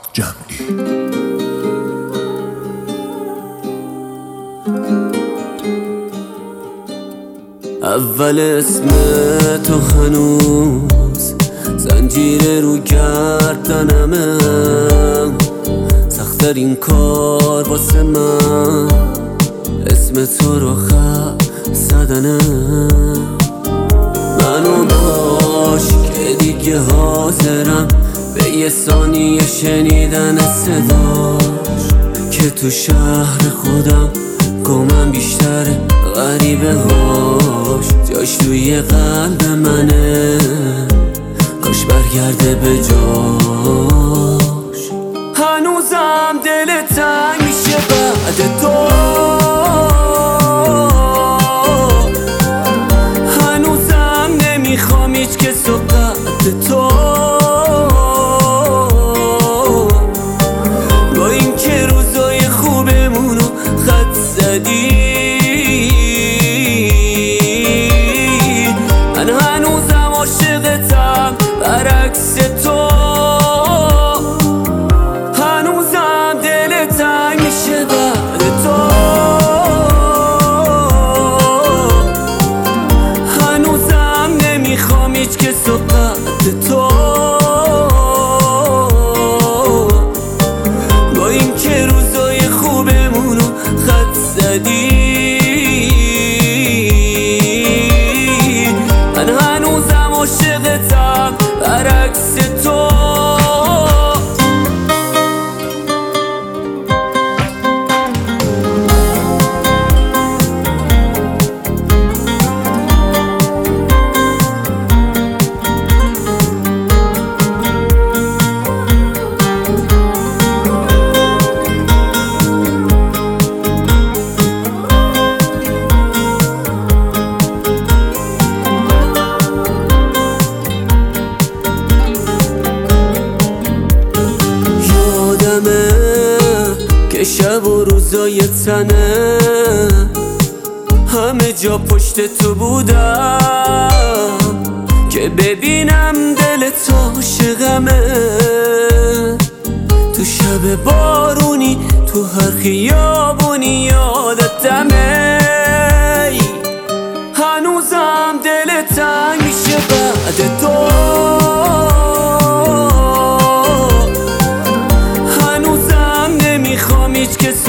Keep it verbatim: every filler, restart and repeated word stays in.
جمعی. اول اسم تو هنوز زنجیر رو گردنمه، سخت‌ترین کار واسه من اسم تو رو خط زدنه. منو باش که دیگه حاضرم به یه ثانیه شنیدن صداش، که تو شهر خودم گمم بیشتره غریبه هاش، جاش توی قلب منه کاش برگرده به جاش. هنوزم دل تنگ میشه بعد تو، هنوزم نمیخوام هیچ کس و قد تو، با این که روزای خوبمونو خط زدی. من هنوزم عاشقتم برعکس تو، هنوزم دل تنگ میشه بعد تو، هنوزم نمیخوام هیچ کس و قد تو، با این که روزای خوبمونو خط زدی. من هنوزم عاشقتم برعکس تو. که شب و روزای تنه همه جا پشت تو بودم، که ببینم دل تو عاشقمه. تو شب بارونی تو هر خیابونی یادتمه. هنوزم دل تنگ میشه بعد تو، هیچ کس